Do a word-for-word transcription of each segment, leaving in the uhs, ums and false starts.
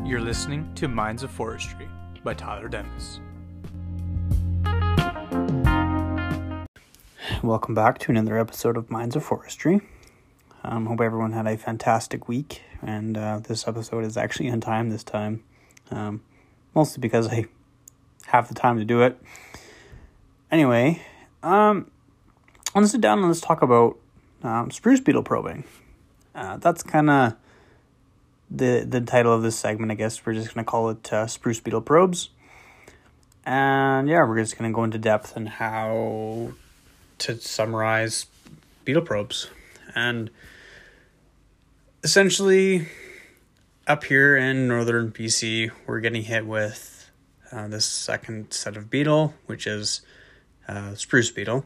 You're listening to Minds of Forestry by Tyler Dennis. Welcome back to another episode of Minds of Forestry. Um, hope everyone had a fantastic week, and uh, this episode is actually on time this time, um, mostly because I have the time to do it. Anyway, um, let's sit down and let's talk about um, spruce beetle probing. Uh, that's kind of the the title of this segment, I guess. We're just going to call it uh, Spruce Beetle Probes. And yeah, we're just going to go into depth on how to summarize beetle probes. And essentially, up here in northern B C, we're getting hit with uh, this second set of beetle, which is uh, spruce beetle.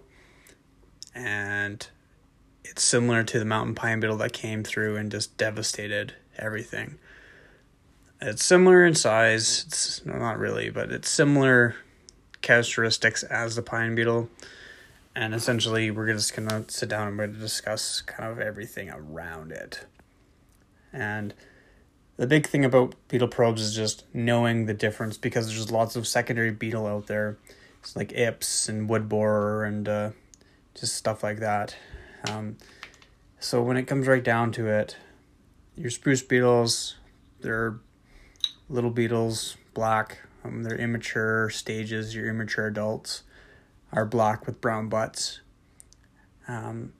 And it's similar to the mountain pine beetle that came through and just devastated everything. It's similar in size. It's no, not really, but it's similar characteristics as the pine beetle. And essentially, we're just going to sit down and we're going to discuss kind of everything around it. And the big thing about beetle probes is just knowing the difference, because there's lots of secondary beetle out there. It's like ips and wood borer and uh, just stuff like that. Um, so when it comes right down to it, your spruce beetles, they're little beetles, black. Um, they're immature stages. Your immature adults are black with brown butts. Um,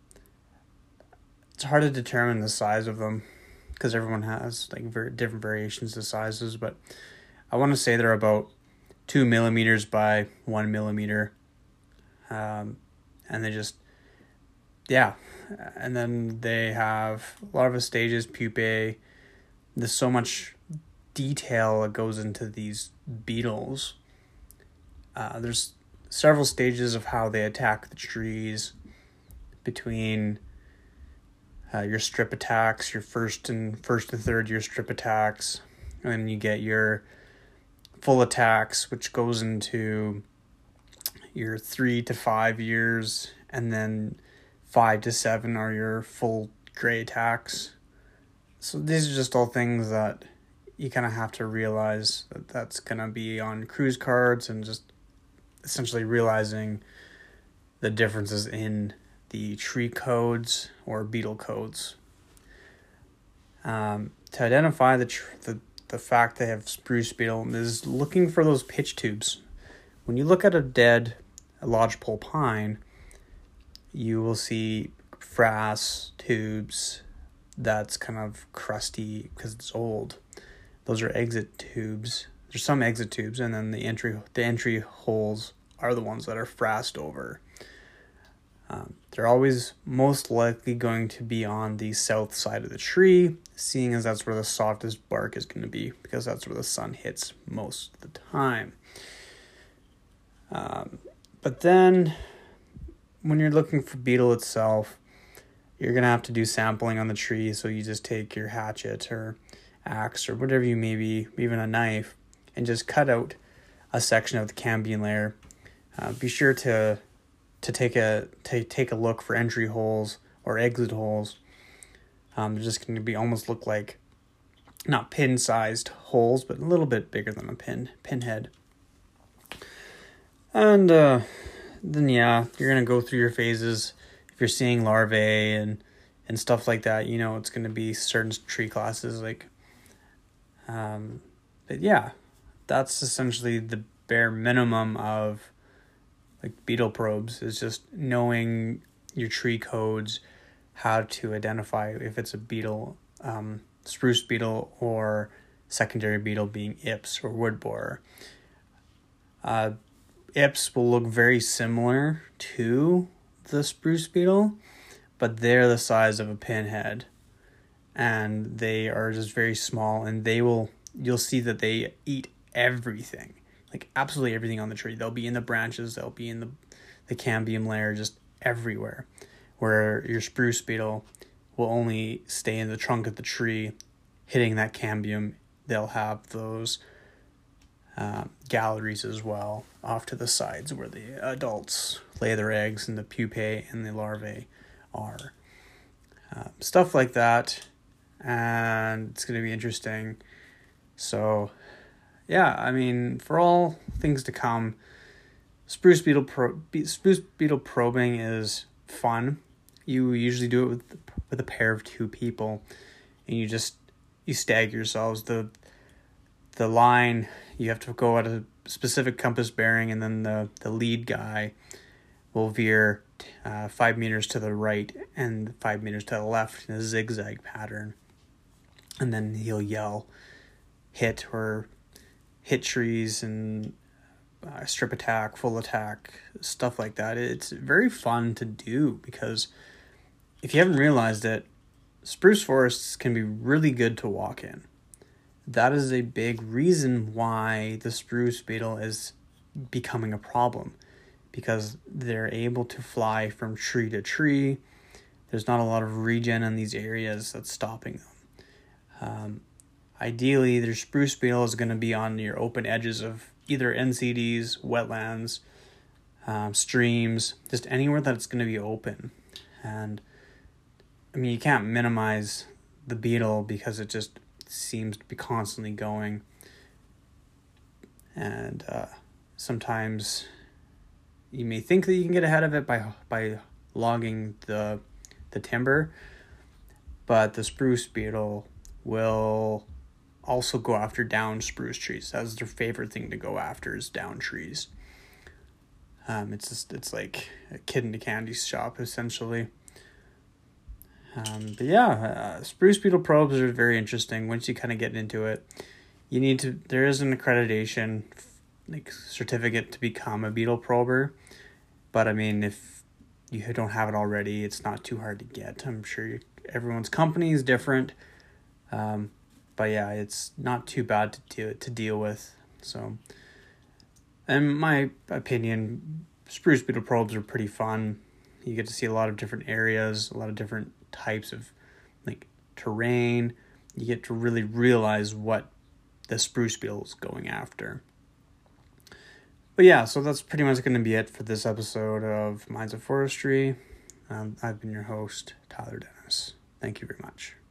it's hard to determine the size of them because everyone has like very different variations of sizes, but I want to say they're about two millimeters by one millimeter. Um, and they just, yeah. And then they have larva stages, pupae. There's so much detail that goes into these beetles. Uh, there's several stages of how they attack the trees, between uh, your strip attacks, your first and first and third year strip attacks, and then you get your full attacks, which goes into your three to five years, and then five to seven are your full gray attacks. So these are just all things that you kind of have to realize that that's going to be on cruise cards, and just essentially realizing the differences in the tree codes or beetle codes. Um, to identify the, tr- the the fact they have spruce beetle is looking for those pitch tubes. When you look at a dead a lodgepole pine, you will see frass tubes that's kind of crusty because it's old. Those are exit tubes. There's some exit tubes, and then the entry the entry holes are the ones that are frassed over. Um, they're always most likely going to be on the south side of the tree, seeing as that's where the softest bark is going to be, because that's where the sun hits most of the time. Um, but then, when you're looking for beetle itself, you're going to have to do sampling on the tree. So you just take your hatchet or axe or whatever you may be, even a knife, and just cut out a section of the cambium layer. Uh, be sure to to take a to take a look for entry holes or exit holes. Um, they're just going to be almost look like not pin-sized holes, but a little bit bigger than a pin pinhead. And uh, then yeah, you're gonna go through your phases. If you're seeing larvae and and stuff like that, you know it's gonna be certain tree classes. Like, um, but yeah, that's essentially the bare minimum of like beetle probes, is just knowing your tree codes, how to identify if it's a beetle, um, spruce beetle, or secondary beetle being ips or wood borer. Uh, Ips will look very similar to the spruce beetle, but they're the size of a pinhead, and they are just very small, and they will, you'll see that they eat everything, like absolutely everything on the tree. They'll be in the branches, they'll be in the, the cambium layer, just everywhere, where your spruce beetle will only stay in the trunk of the tree, hitting that cambium. They'll have those Uh, galleries as well off to the sides where the adults lay their eggs and the pupae and the larvae are. Uh, stuff like that. And it's going to be interesting So, yeah, I mean, for all things to come, spruce beetle pro- be- spruce beetle probing is fun. You usually do it with with a pair of two people, and you just you stagger yourselves. The the line, you have to go at a specific compass bearing, and then the the lead guy will veer uh, five meters to the right and five meters to the left in a zigzag pattern, and then he'll yell, hit or hit trees and uh, strip attack, full attack, stuff like that. It's very fun to do because if you haven't realized it, spruce forests can be really good to walk in. That is a big reason why the spruce beetle is becoming a problem, because they're able to fly from tree to tree. There's not a lot of regen in these areas that's stopping them. Um, ideally, their spruce beetle is going to be on your open edges of either N C Ds, wetlands, um, streams, just anywhere that's going to be open. And I mean, you can't minimize the beetle because it just seems to be constantly going. And uh, sometimes you may think that you can get ahead of it by by logging the the timber, but the spruce beetle will also go after down spruce trees. That's their favorite thing to go after, is down trees. Um, it's just it's like a kid in a candy shop essentially. Um, but yeah, uh, spruce beetle probes are very interesting. Once you kind of get into it, you need to. There is an accreditation, like certificate to become a beetle prober. But I mean, if you don't have it already, it's not too hard to get. I'm sure you, everyone's company is different. Um, but yeah, it's not too bad to do to deal with. So, in my opinion, spruce beetle probes are pretty fun. You get to see a lot of different areas, a lot of different types of like terrain. You get to really realize what the spruce beetle is going after. But yeah, so that's pretty much going to be it for this episode of Minds of Forestry. Um, I've been your host, Tyler Dennis. Thank you very much.